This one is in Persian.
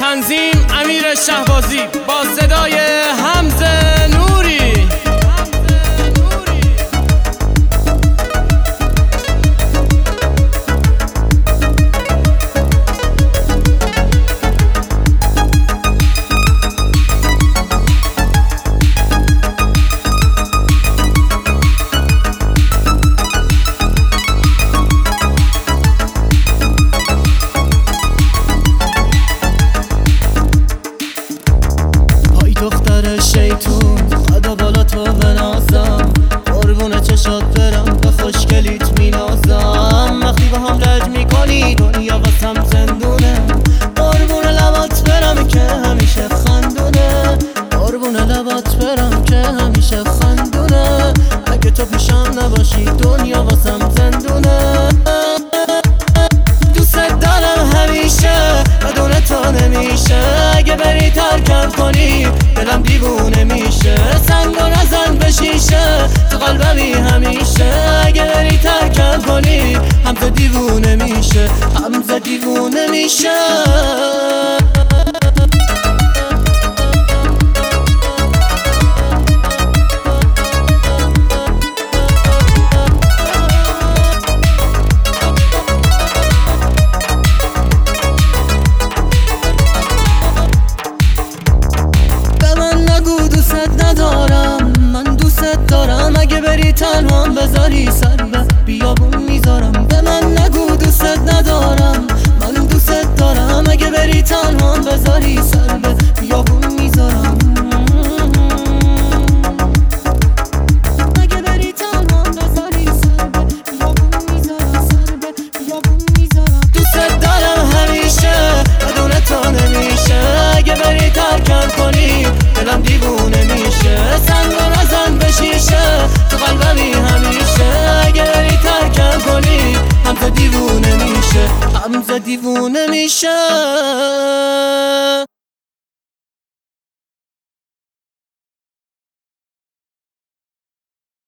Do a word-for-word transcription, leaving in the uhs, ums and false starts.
تنظیم امیر شهبازی با صدای حمزه نوری. دختر شیطون خدا بالا تو بنازم، قربون چشات برم به خوشگلیت مینازم. وقتی با هم رج میکنی دنیا واسم زندونه، قربون لبات برم که همیشه خندونه، قربون لبات برم که همیشه خندونه. اگه تو پیشم نباشی دنیا واسم زندونه. دوست دارم همیشه بدون تو نمیشه، اگه بری ترکم کنی دلم دیوونه میشه. سنگو نزن به شیشه تو قلبمی همیشه، اگه بری ترکم کنی حمزه دیوونه میشه، حمزه دیوونه میشه. ندارم من دوست دارم، اگه بری تنها بذاری سر به بیابون میذارم. به من نگو دوست ندارم، من دوست دارم، اگه بری تنها بذاری سر به بیابون میذارم. اگه بری تنها بذاری سر به بیابون میذارم، سر به بیابون میذارم. دوست دارم همیشه بدون تو نمیشه، اگه بری ترکم کنی دلم دیوونه میشه. سنگو نزن به شیشه تو قلبمی همیشه، اگه بری ترکم کنی حمزه دیوونه میشه، حمزه دیوونه میشه.